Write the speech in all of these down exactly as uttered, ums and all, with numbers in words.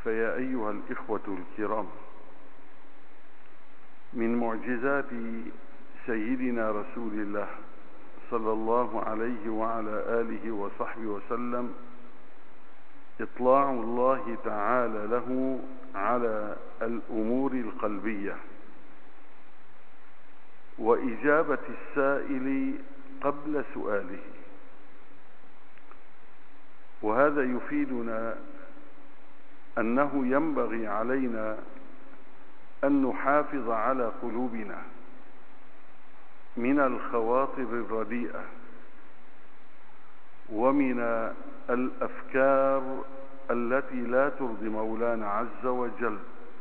فيا أيها الإخوة الكرام، من معجزات سيدنا رسول الله صلى الله عليه وعلى آله وصحبه وسلم إطلاع الله تعالى له على الأمور القلبية وإجابة السائل قبل سؤاله. وهذا يفيدنا أنه ينبغي علينا أن نحافظ على قلوبنا من الخواطر الرديئة ومن الأفكار التي لا ترضي مولانا عز وجل،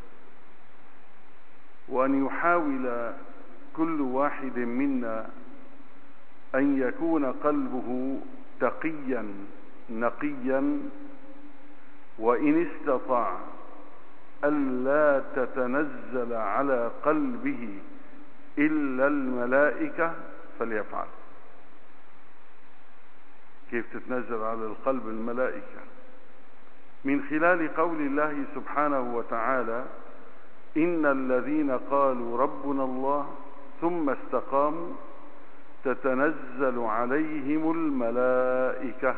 وأن يحاول كل واحد منا أن يكون قلبه تقيا نقيا، وإن استطاع ألا تتنزل على قلبه إلا الملائكة فليفعل. كيف تتنزل على القلب الملائكة؟ من خلال قول الله سبحانه وتعالى: إن الذين قالوا ربنا الله ثم استقاموا تتنزل عليهم الملائكة.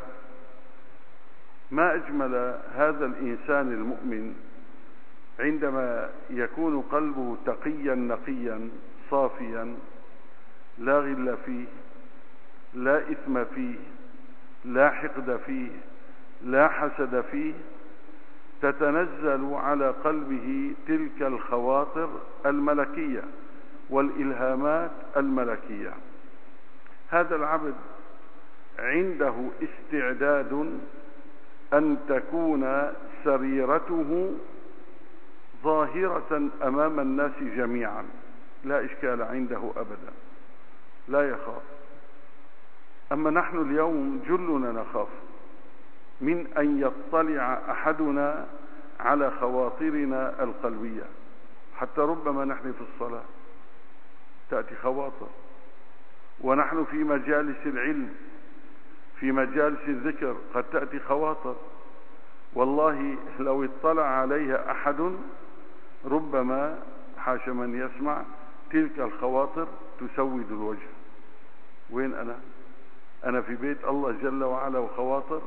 ما أجمل هذا الإنسان المؤمن عندما يكون قلبه تقيا نقيا صافيا، لا غل فيه، لا إثم فيه، لا حقد فيه، لا حسد فيه، تتنزل على قلبه تلك الخواطر الملكية والإلهامات الملكية. هذا العبد عنده استعداد أن تكون سريرته ظاهرة أمام الناس جميعا، لا إشكال عنده أبدا، لا يخاف. أما نحن اليوم جلنا نخاف من أن يطلع أحدنا على خواطرنا القلبية. حتى ربما نحن في الصلاة تأتي خواطر، ونحن في مجالس العلم في مجالس الذكر قد تأتي خواطر، والله لو اطلع عليها أحد ربما حاش من يسمع تلك الخواطر تسود الوجه. وين أنا؟ أنا في بيت الله جل وعلا وخواطر.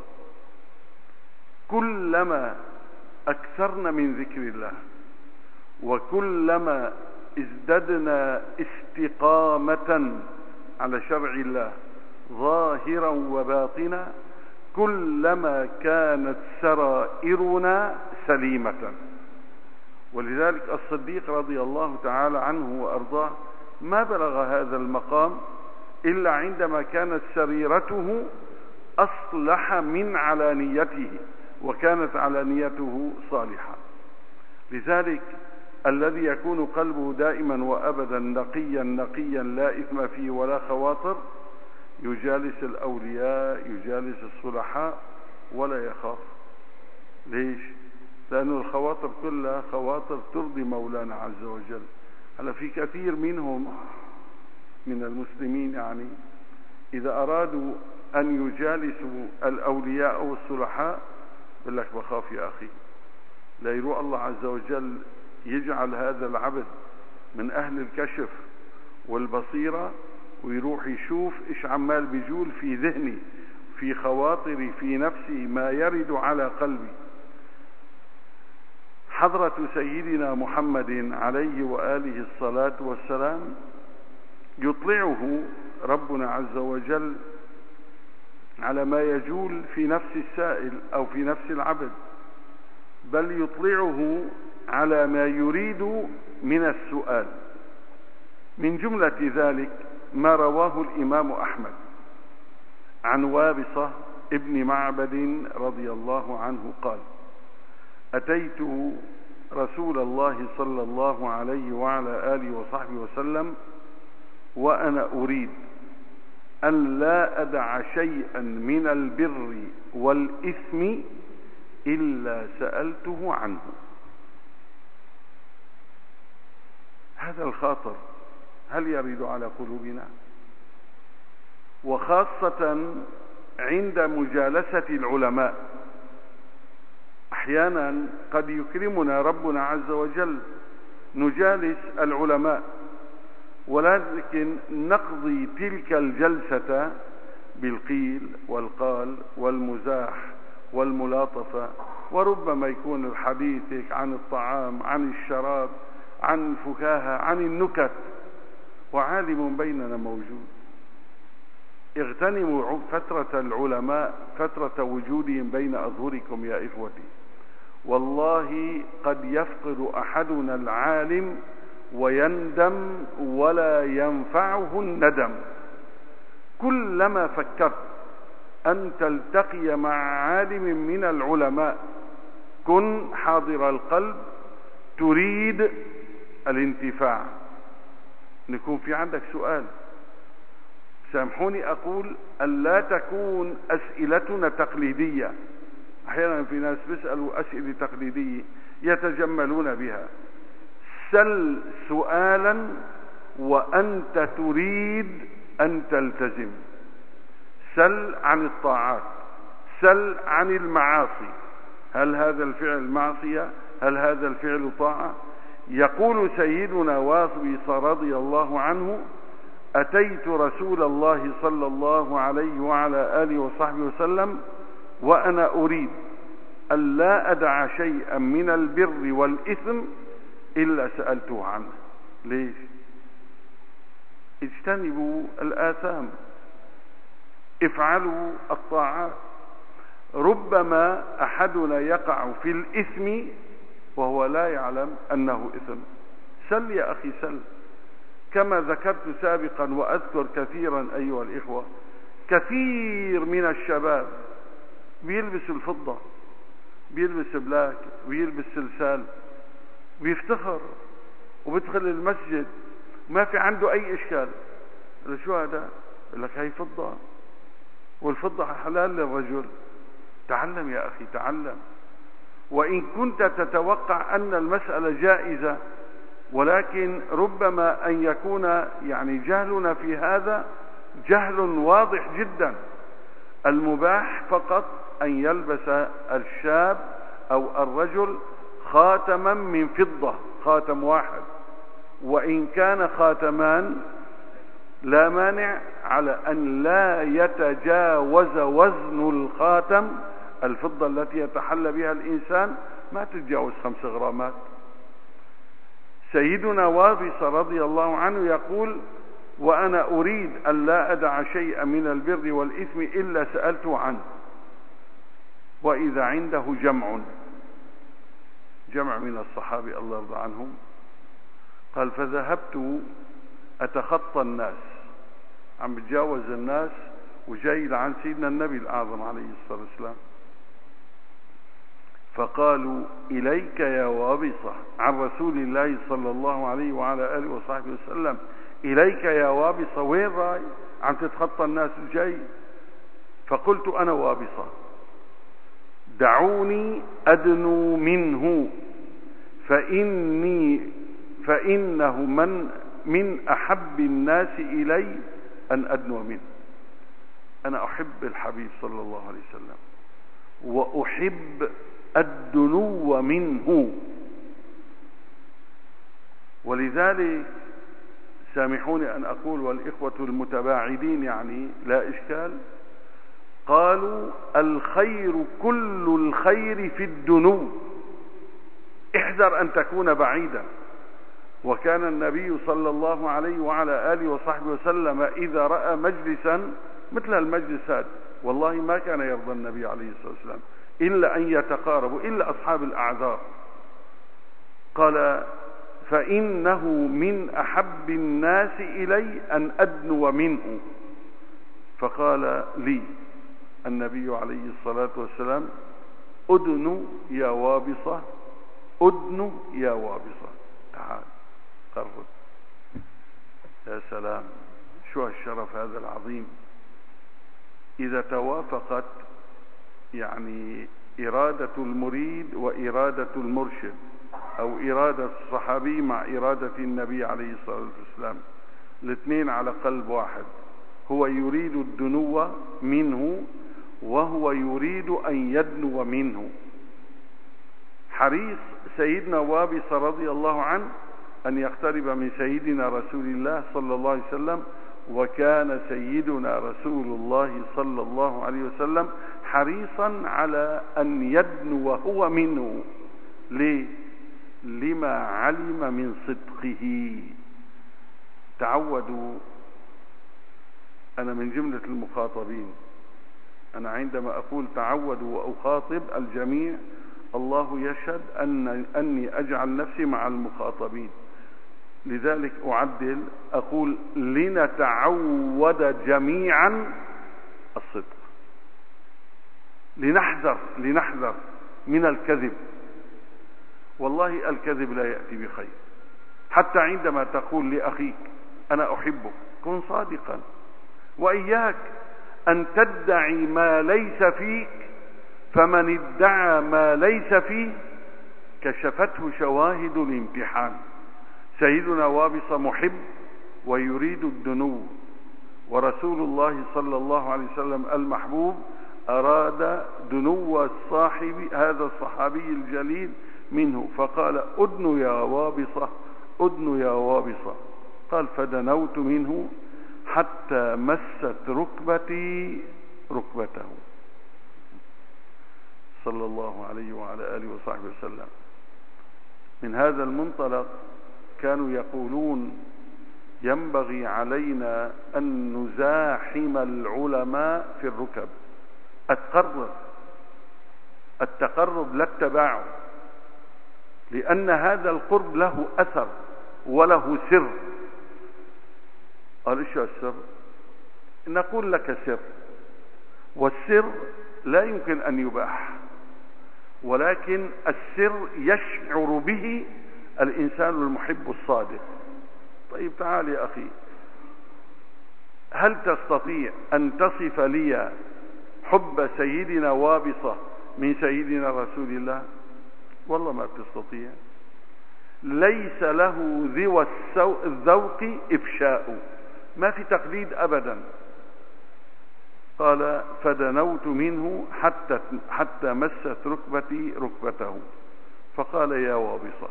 كلما أكثرنا من ذكر الله وكلما ازددنا استقامة على شرع الله ظاهرا وباطنا، كلما كانت سرائرنا سليمة. ولذلك الصديق رضي الله تعالى عنه وأرضاه ما بلغ هذا المقام إلا عندما كانت سريرته أصلح من علانيته وكانت علانيته صالحة. لذلك الذي يكون قلبه دائما وأبدا نقيا نقيا لا إثم فيه ولا خواطر يجالس الأولياء، يجالس الصلحاء ولا يخاف. ليش؟ لأن الخواطر كلها خواطر ترضي مولانا عز وجل. هلا في كثير منهم من المسلمين يعني إذا أرادوا أن يجالسوا الأولياء والصلحاء يقول لك بخاف يا أخي، لا يروى الله عز وجل يجعل هذا العبد من أهل الكشف والبصيرة ويروح يشوف إيش عمال بيجول في ذهني في خواطري في نفسي ما يرد على قلبي. حضرة سيدنا محمد عليه وآله الصلاة والسلام يطلعه ربنا عز وجل على ما يجول في نفس السائل أو في نفس العبد، بل يطلعه على ما يريد من السؤال. من جملة ذلك ما رواه الإمام أحمد عن وابصة ابن معبد رضي الله عنه قال: أتيت رسول الله صلى الله عليه وعلى آله وصحبه وسلم وأنا أريد أن لا أدع شيئا من البر والإثم إلا سألته عنه. هذا الخاطر هل يرد على قلوبنا؟ وخاصة عند مجالسة العلماء أحيانا قد يكرمنا ربنا عز وجل نجالس العلماء، ولكن نقضي تلك الجلسة بالقيل والقال والمزاح والملاطفة، وربما يكون الحديث عن الطعام، عن الشراب، عن الفكاهة، عن النكت، وعالم بيننا موجود. اغتنموا فترة العلماء، فترة وجودهم بين أظهركم يا إخوتي. والله قد يفقد أحدنا العالم ويندم ولا ينفعه الندم. كلما فكرت أن تلتقي مع عالم من العلماء كن حاضر القلب، تريد الانتفاع. نكون في عندك سؤال، سامحوني أقول أن لا تكون أسئلتنا تقليدية. أحيانا في ناس بيسألوا أسئلة تقليدية يتجملون بها. سل سؤالا وأنت تريد أن تلتزم. سل عن الطاعات، سل عن المعاصي. هل هذا الفعل معصية؟ هل هذا الفعل طاعة؟ يقول سيدنا واصبي رضي الله عنه: أتيت رسول الله صلى الله عليه وعلى آله وصحبه وسلم وأنا أريد أن لا أدع شيئا من البر والإثم إلا سألته عنه. ليش؟ اجتنبوا الآثام، افعلوا الطاعات. ربما أحدنا يقع في الإثم وهو لا يعلم أنه إثم. سل يا أخي سل. كما ذكرت سابقا وأذكر كثيرا أيها الإخوة، كثير من الشباب بيلبس الفضة، بيلبس بلاك، بيلبس سلسال، بيفتخر وبيدخل المسجد ما في عنده أي إشكال. شو هذا؟ يقول لك هي فضة، والفضة حلال للرجل. تعلم يا أخي تعلم. وإن كنت تتوقع أن المسألة جائزة، ولكن ربما أن يكون يعني جهلنا في هذا جهل واضح جدا. المباح فقط أن يلبس الشاب أو الرجل خاتما من فضة، خاتم واحد، وإن كان خاتمان لا مانع على أن لا يتجاوز وزن الخاتم الفضة التي يتحلى بها الإنسان ما تتجاوز خمس غرامات. سيدنا وابص رضي الله عنه يقول: وأنا أريد أن لا أدع شيئا من البر والإثم إلا سألته عنه. وإذا عنده جمع جمع من الصحابة الله يرضى عنهم، قال: فذهبت أتخطى الناس، عم بتجاوز الناس وجاي لعن سيدنا النبي الأعظم عليه الصلاة والسلام، فقالوا: إليك يا وابصة، عن رسول الله صلى الله عليه وعلى آله وصحبه وسلم: إليك يا وابصة، وين راي؟ عم تتخطى الناس وجاي. فقلت: أنا وابصة، دعوني أدنو منه، فإني فإنه من من أحب الناس إلي أن أدنو منه. أنا أحب الحبيب صلى الله عليه وسلم وأحب الدنو منه. ولذلك سامحوني أن أقول، والإخوة المتباعدين يعني لا إشكال، قالوا: الخير كل الخير في الدنو، احذر أن تكون بعيدا. وكان النبي صلى الله عليه وعلى آله وصحبه وسلم إذا رأى مجلسا مثل المجلس هذا، والله ما كان يرضى النبي عليه الصلاة والسلام إلا أن يتقاربوا، إلا أصحاب الأعذار. قال: فإنه من أحب الناس إلي أن أدنو منه. فقال لي النبي عليه الصلاة والسلام: أدنو يا وابصة، أدنو يا وابصة، تعال قرب. يا سلام، شو الشرف هذا العظيم. إذا توافقت يعني إرادة المريد وإرادة المرشد، أو إرادة الصحابي مع إرادة النبي عليه الصلاة والسلام، الاثنين على قلب واحد، هو يريد الدنو منه وهو يريد أن يدنو منه. حريص سيدنا وابصة رضي الله عنه أن يقترب من سيدنا رسول الله صلى الله عليه وسلم، وكان سيدنا رسول الله صلى الله عليه وسلم حريصا على أن يدنو هو منه. ليه؟ لما علم من صدقه. تعودوا، أنا من جملة المخاطبين، أنا عندما أقول تعودوا وأخاطب الجميع الله يشهد أن أني أجعل نفسي مع المخاطبين، لذلك أعدل أقول لنتعود جميعا الصدق، لنحذر لنحذر من الكذب. والله الكذب لا يأتي بخير. حتى عندما تقول لأخيك أنا أحبك كن صادقا، وإياك أن تدعي ما ليس فيك، فمن ادعى ما ليس فيه كشفته شواهد الامتحان. سيدنا وابصة محب ويريد الدنو، ورسول الله صلى الله عليه وسلم المحبوب أراد دنو الصاحب هذا الصحابي الجليل منه، فقال أدن يا وابصة أدن يا وابصة. قال فدنوت منه حتى مست ركبتي ركبته صلى الله عليه وعلى آله وصحبه وسلم. من هذا المنطلق كانوا يقولون ينبغي علينا أن نزاحم العلماء في الركب. التقرب التقرب لا التباعد، لأن هذا القرب له أثر وله سر. قال إيش السر؟ نقول لك سر، والسر لا يمكن أن يباح، ولكن السر يشعر به الإنسان المحب الصادق. طيب تعال يا أخي، هل تستطيع أن تصف لي حب سيدنا وابصة من سيدنا رسول الله؟ والله ما تستطيع. ليس له ذوى الذوق إفشاء، ما في تقليد أبدا. قال فدنوت منه حتى حتى مست ركبتي ركبته، فقال يا وابصة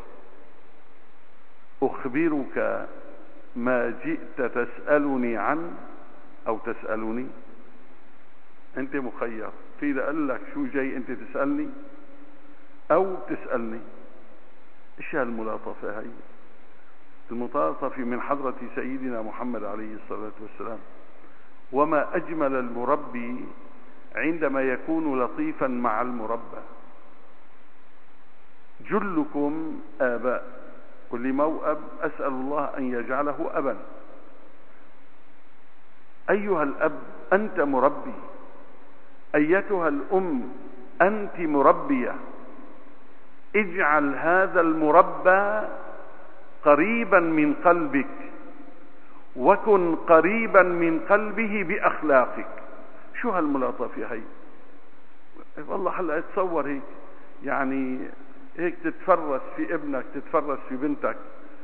أخبرك ما جئت تسألني عنه أو تسألني؟ أنت مخير، في إذا قال لك شو جاي أنت تسألني أو تسألني. إيش هالملاطفة هاي؟ الملاطفة من حضرة سيدنا محمد عليه الصلاة والسلام. وما أجمل المربي عندما يكون لطيفا مع المربى. جلكم آباء، كل موأب أسأل الله أن يجعله أبا. أيها الأب أنت مربي، أيتها الأم أنت مربية. اجعل هذا المربى قريبا من قلبك، وكن قريبا من قلبه بأخلاقك. شو هالملاطفة هي؟ والله هلا اتصور هيك، يعني هيك تتفرس في ابنك، تتفرس في بنتك،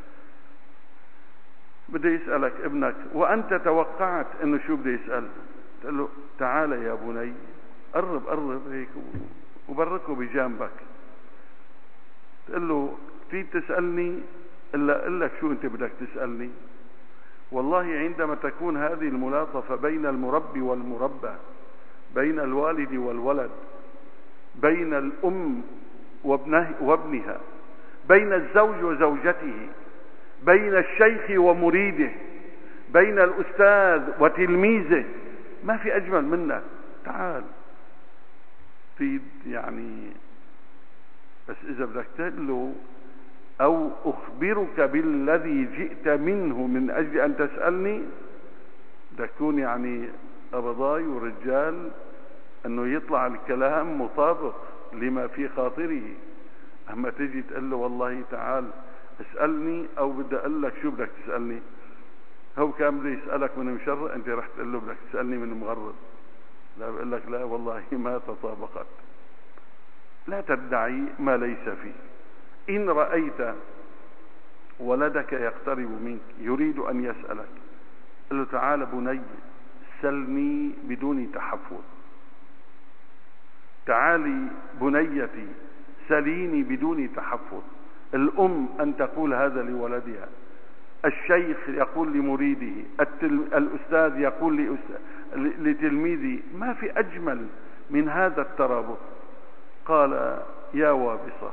بده يسألك ابنك وأنت توقعت إنه شو بده يسأل، تقول له تعال يا بني، قرب قرب هيك وبركه بجانبك، تقول له في تسألني إلا أقول لك شو أنت بدك تسألني. والله عندما تكون هذه الملاطفة بين المربي والمربى، بين الوالد والولد، بين الأم وابنه وابنها، بين الزوج وزوجته، بين الشيخ ومريده، بين الأستاذ وتلميذه، ما في أجمل منك. تعال في يعني، بس إذا بدك تقول له أو أخبرك بالذي جئت منه من أجل أن تسألني، بدك تكون يعني أبضاي ورجال، أنه يطلع الكلام مطابق لما في خاطره. أما تجي تقول له والله تعال اسألني، أو بدي أقول لك شو بدك تسألني، هو كان بده يسألك من مشرق، أنت رح تقول له بدك تسألني من مغرب. لا، بقول لك لا والله ما تطابقت. لا تدعي ما ليس فيه. إن رأيت ولدك يقترب منك يريد أن يسألك، قل له تعال بني سلني بدون تحفظ. تعالي بنيتي سليني بدون تحفظ. الأم أن تقول هذا لولدها، الشيخ يقول لمريده، الأستاذ يقول لتلميذه، ما في أجمل من هذا الترابط. قال: يا وابصة،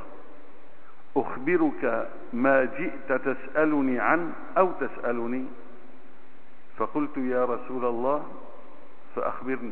أخبرك ما جئت تسألني عنه أو تسألني؟ فقلت: يا رسول الله، فأخبرني.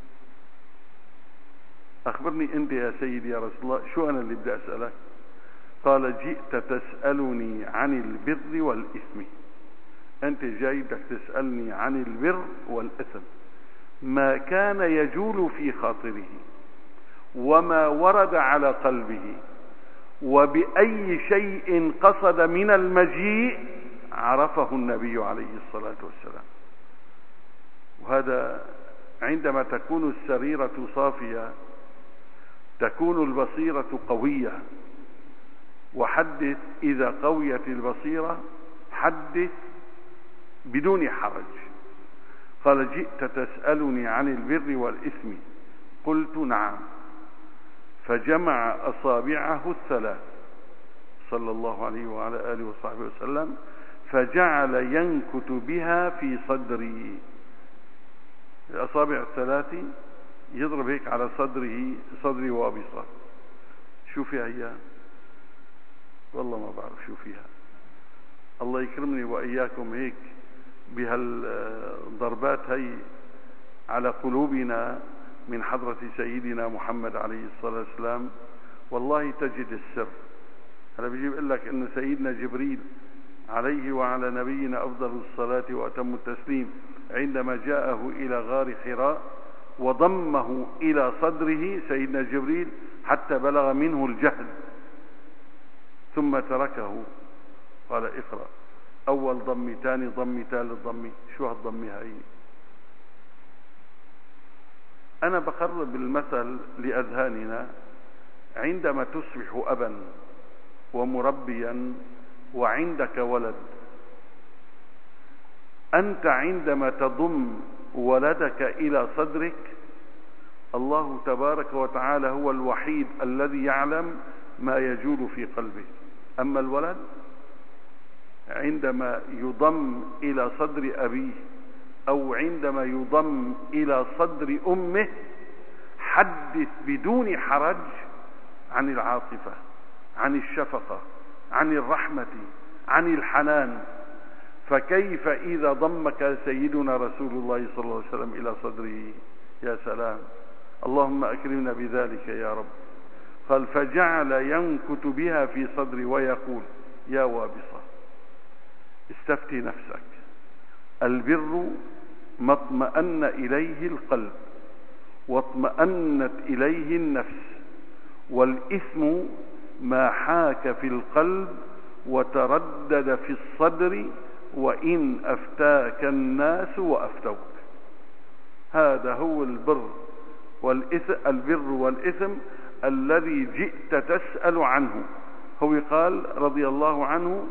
أخبرني أنت يا سيدي يا رسول الله، شو أنا اللي بدي أسألك؟ قال: جئت تسألني عن البر والإثم. أنت جاي بدك تسألني عن البر والإثم، ما كان يجول في خاطره وما ورد على قلبه، وبأي شيء قصد من المجيء عرفه النبي عليه الصلاة والسلام. وهذا عندما تكون السريرة صافية تكون البصيرة قوية. وحدث إذا قويت البصيرة، حدث بدون حرج. قال: جئت تسألني عن البر والإثم؟ قلت: نعم. فجمع أصابعه الثلاث صلى الله عليه وعلى آله وصحبه وسلم، فجعل ينكت بها في صدري. الأصابع الثلاث يضرب هيك على صدره، صدري وابصة. شو فيها هي؟ والله ما بعرف شو فيها. الله يكرمني وإياكم هيك بهالضربات هي على قلوبنا من حضرة سيدنا محمد عليه الصلاة والسلام. والله تجد السر. أنا بيجي بقول لك إن سيدنا جبريل عليه وعلى نبينا أفضل الصلاة وأتم التسليم عندما جاءه إلى غار حراء وضمه إلى صدره سيدنا جبريل حتى بلغ منه الجهد، ثم تركه. قال: اقرأ. أول ضمي، ثاني ضمي، ثالث ضمي. شو هالضمي هاي؟ أنا بقرب المثل لأذهاننا. عندما تصبح أبا ومربيا وعندك ولد، أنت عندما تضم ولدك إلى صدرك، الله تبارك وتعالى هو الوحيد الذي يعلم ما يجول في قلبه. أما الولد عندما يضم إلى صدر أبيه أو عندما يضم إلى صدر أمه، حدث بدون حرج عن العاطفة، عن الشفقة، عن الرحمة، عن الحنان. فكيف إذا ضمك سيدنا رسول الله صلى الله عليه وسلم إلى صدره؟ يا سلام، اللهم أكرمنا بذلك يا رب. قال: فجعل ينكت بها في صدري ويقول: يا وابصة، استفتي نفسك. البر ما اطمأن إليه القلب واطمأنت إليه النفس، والإثم ما حاك في القلب وتردد في الصدر وإن أفتاك الناس وأفتوك. هذا هو البر والإثم، البر والإثم الذي جئت تسأل عنه. هو قال رضي الله عنه: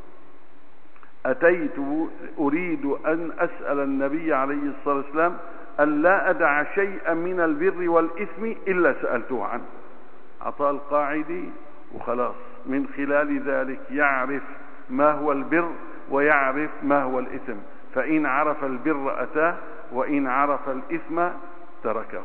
أتيت أريد أن أسأل النبي عليه الصلاة والسلام أن لا أدع شيئا من البر والإثم إلا سألته عنه. عطاء القاعدة وخلاص، من خلال ذلك يعرف ما هو البر ويعرف ما هو الإثم. فإن عرف البر أتاه، وإن عرف الإثم تركه.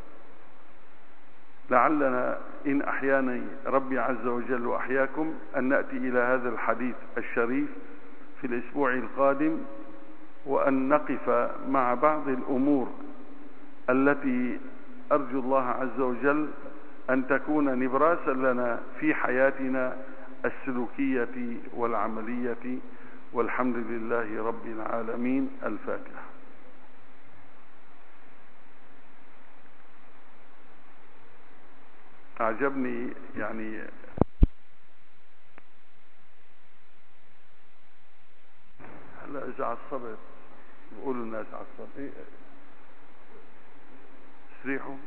لعلنا إن أحياني ربي عز وجل وأحياكم أن نأتي إلى هذا الحديث الشريف في الأسبوع القادم، وأن نقف مع بعض الأمور التي أرجو الله عز وجل أن تكون نبراسا لنا في حياتنا السلوكية والعملية. والحمد لله رب العالمين. الفاتحة. أعجبني يعني هلا إذا عصبت بيقولوا الناس عصبت، إيه استريحوا.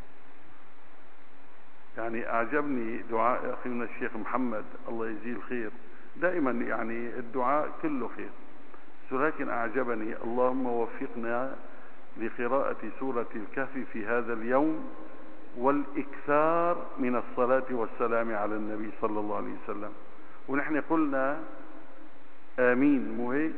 يعني أعجبني دعاء أخينا الشيخ محمد الله يجزيه الخير. دائما يعني الدعاء كله خير، ولكن أعجبني: اللهم وفقنا لقراءة سورة الكهف في هذا اليوم والإكثار من الصلاة والسلام على النبي صلى الله عليه وسلم. ونحن قلنا آمين، مو هيك؟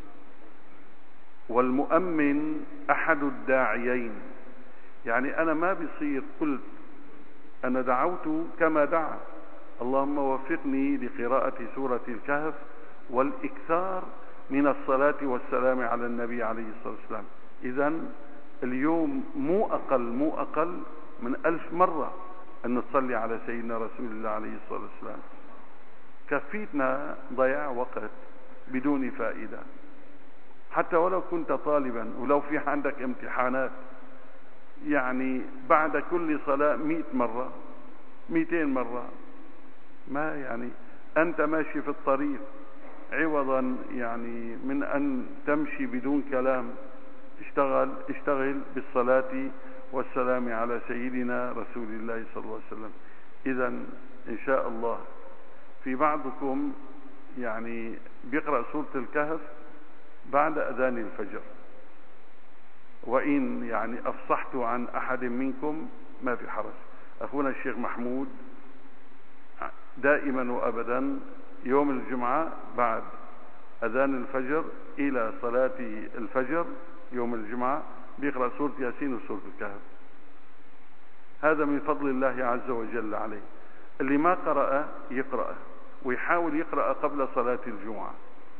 والمؤمن أحد الداعيين، يعني أنا ما بصير قلت أنا دعوت كما دعا، اللهم وفقني لقراءة سورة الكهف والإكثار من الصلاة والسلام على النبي عليه الصلاة والسلام. إذن اليوم مو أقل مو أقل من ألف مرة أن نصلي على سيدنا رسول الله عليه الصلاة والسلام. كفيتنا ضياع وقت بدون فائدة، حتى ولو كنت طالبا ولو في عندك امتحانات، يعني بعد كل صلاة مئة مرة مئتين مرة، ما يعني أنت ماشي في الطريق عوضا يعني من أن تمشي بدون كلام، اشتغل اشتغل بالصلاة والسلام على سيدنا رسول الله صلى الله عليه وسلم. إذا إن شاء الله في بعضكم يعني بيقرأ سورة الكهف بعد أذان الفجر، وإن يعني أفصحت عن أحد منكم ما في حرج. أخونا الشيخ محمود دائما وأبدا يوم الجمعة بعد أذان الفجر إلى صلاة الفجر يوم الجمعة بيقرأ سورة ياسين وسورة الكهف. هذا من فضل الله عز وجل عليه. اللي ما قرأ يقرأ ويحاول يقرأ قبل صلاة الجمعة.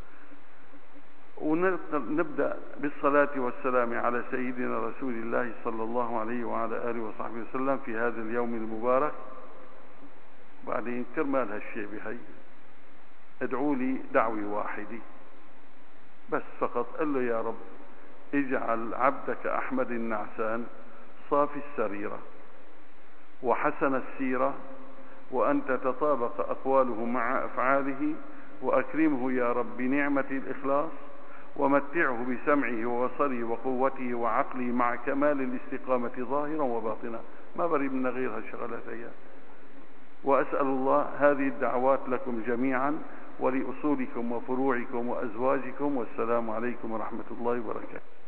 ونبدأ بالصلاة والسلام على سيدنا رسول الله صلى الله عليه وعلى آله وصحبه وسلم في هذا اليوم المبارك. بعدين كرمال هالشيء بهي ادعوا لي دعوة واحدة بس فقط، قل له يا رب اجعل عبدك أحمد النعسان صافي السريرة وحسن السيرة، وأن تتطابق أقواله مع أفعاله، وأكرمه يا رب بنعمة الإخلاص، ومتعه بسمعه وبصره وقوته وعقله مع كمال الاستقامة ظاهرا وباطنا. ما بريد من غير هالشغلات أيام. وأسأل الله هذه الدعوات لكم جميعا ولأصولكم وفروعكم وأزواجكم، والسلام عليكم ورحمة الله وبركاته.